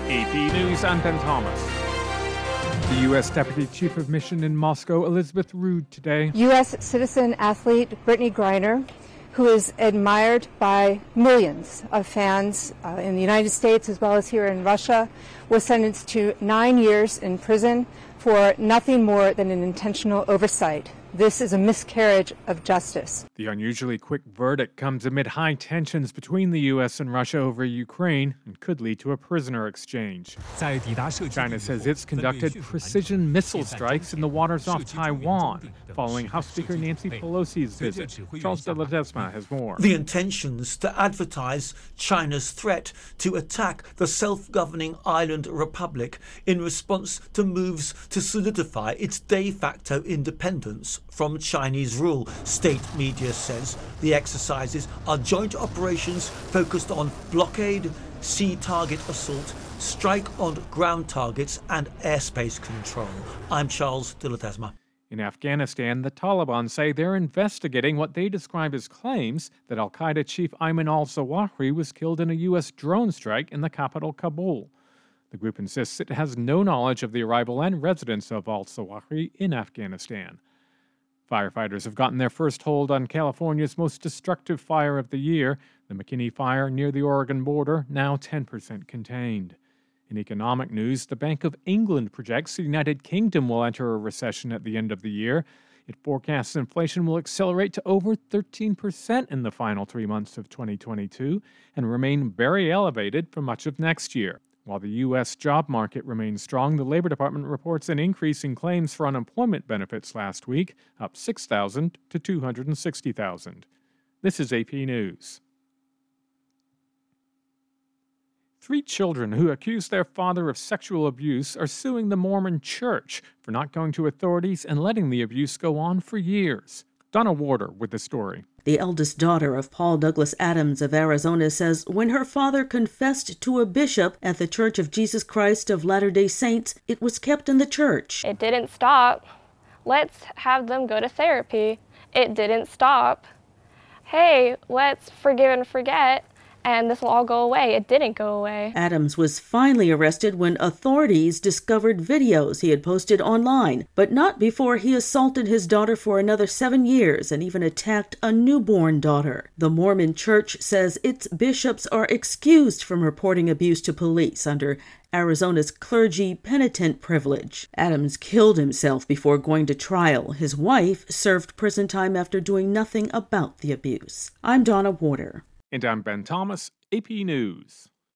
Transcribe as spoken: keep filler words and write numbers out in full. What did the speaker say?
A P News, I'm Ben Thomas. The U S Deputy Chief of Mission in Moscow, Elizabeth Rood, today. U S citizen athlete Brittany Griner, who is admired by millions of fans uh, in the United States as well as here in Russia, was sentenced to nine years in prison for nothing more than an intentional oversight. This is a miscarriage of justice. The unusually quick verdict comes amid high tensions between the U S and Russia over Ukraine and could lead to a prisoner exchange. China says it's conducted precision missile strikes in the waters off Taiwan, following House Speaker Nancy Pelosi's visit. Charles de Ledesma has more. The intentions to advertise China's threat to attack the self-governing island republic in response to moves to solidify its de facto independence from Chinese rule. State media says the exercises are joint operations focused on blockade, sea target assault, strike on ground targets and airspace control. I'm Charles de Ledesma. In Afghanistan, the Taliban say they're investigating what they describe as claims that al-Qaeda chief Ayman al-Zawahri was killed in a U S drone strike in the capital, Kabul. The group insists it has no knowledge of the arrival and residence of al-Zawahri in Afghanistan. Firefighters have gotten their first hold on California's most destructive fire of the year, the McKinney Fire near the Oregon border, now ten percent contained. In economic news, the Bank of England projects the United Kingdom will enter a recession at the end of the year. It forecasts inflation will accelerate to over thirteen percent in the final three months of twenty twenty-two and remain very elevated for much of next year. While the U S job market remains strong, the Labor Department reports an increase in claims for unemployment benefits last week, up six thousand to two hundred sixty thousand. This is A P News. Three children who accuse their father of sexual abuse are suing the Mormon Church for not going to authorities and letting the abuse go on for years. Donna Warder with the story. The eldest daughter of Paul Douglas Adams of Arizona says when her father confessed to a bishop at the Church of Jesus Christ of Latter-day Saints, it was kept in the church. It didn't stop. Let's have them go to therapy. It didn't stop. Hey, let's forgive and forget, and this will all go away. It didn't go away. Adams was finally arrested when authorities discovered videos he had posted online, but not before he assaulted his daughter for another seven years and even attacked a newborn daughter. The Mormon Church says its bishops are excused from reporting abuse to police under Arizona's clergy penitent privilege. Adams killed himself before going to trial. His wife served prison time after doing nothing about the abuse. I'm Donna Warder. And I'm Ben Thomas, A P News.